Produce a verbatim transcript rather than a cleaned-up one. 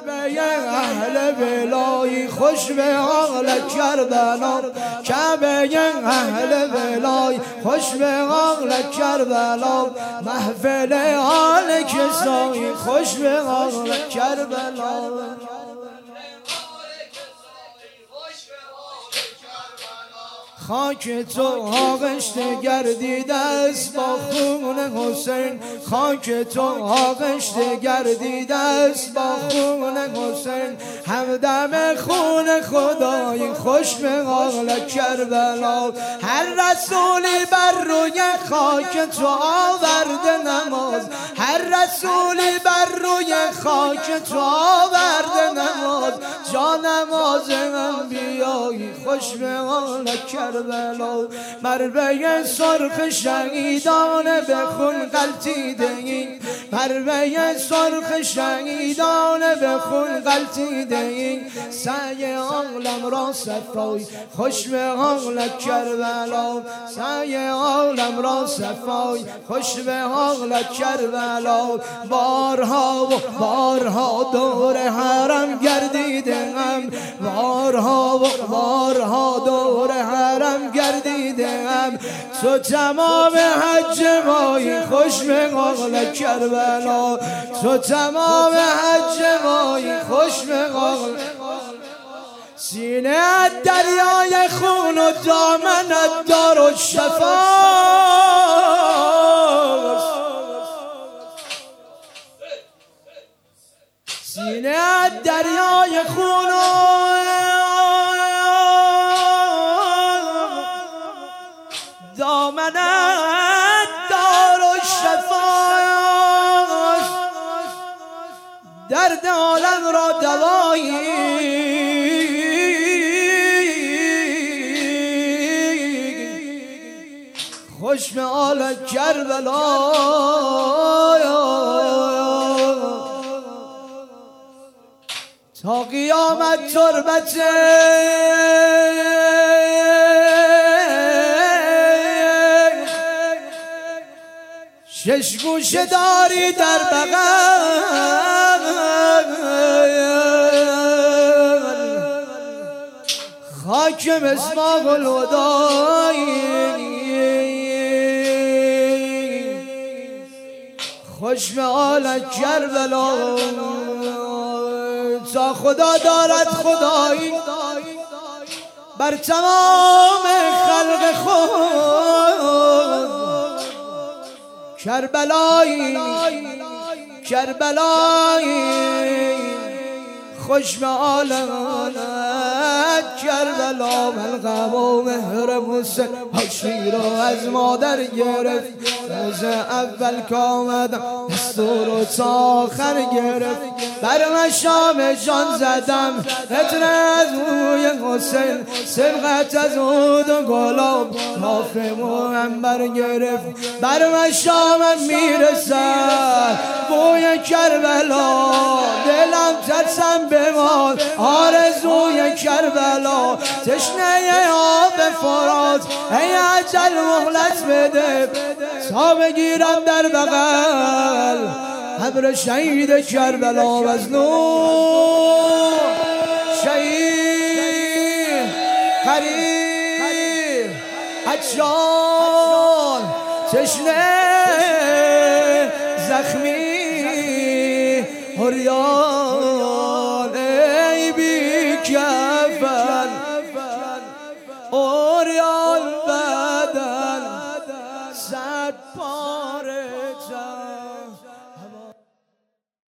کعبه اهل ولایی خوش به حال کربلا، کعبه اهل ولایی خوش به حال کربلا، محفل آل کسایی خوش به حال کربلا. خاک تو آغشته گردیده است با خون حسین، خاک تو آغشته گردیده است با خون حسین، همدم خون خدایی خوش به حال کربلا. هر رسولی بر روی خاک تو آورده نماز، هر رسولی بر روی خاک تو آورده نماز، جا نماز انبیایی خوش به حال کربلا. مربه سرخ شهیدان به خون غلطیده این، مربه سرخ شهیدان به خون غلطیده این، سعی عالم را صفای خوش به حال کربلا، سعی عالم را صفای خوش به حال کربلا. بارها و بارها دور حرم گردیدم، بارها و بارها دور حرم گردیدم، تو تمام حج مایی خوش به حال کربلا، تو تمام حج مایی خوش به حال. سینه دریای خون و دامنت دار و شفاست، سینه دریای خون و دامنت دار و شفاست، درد عالم را دوایی خوش به حال کربلا. تا قیامت تربت شش گوشه داری در بغل، خاک مسماق الوداعی خوش به حال کربلا. تا خدا دارد خدایی بر تمام خلق خود، کربلایی کربلایی خوش به حالت کربلا. ملغم و مهر موسی حشی را از مادر گرفت، روز اول کامد دستور رو تا آخر گرفت، بر مشام جان زدم عطر از موی حسین، سبقت از عود و گلاب ناف منبر گرفت، بر مشامم میرسد بوی کربلا، دلم ترسم بمال آرزوی کربلا، تشنه آب فرات ای اجل مهلت بده، تا بگیرم در بغل حبر شهید کربلا. و از نور شهید قریب عطشان تشنه زخمی عریان ای بی کفن، عریان بدن صد پا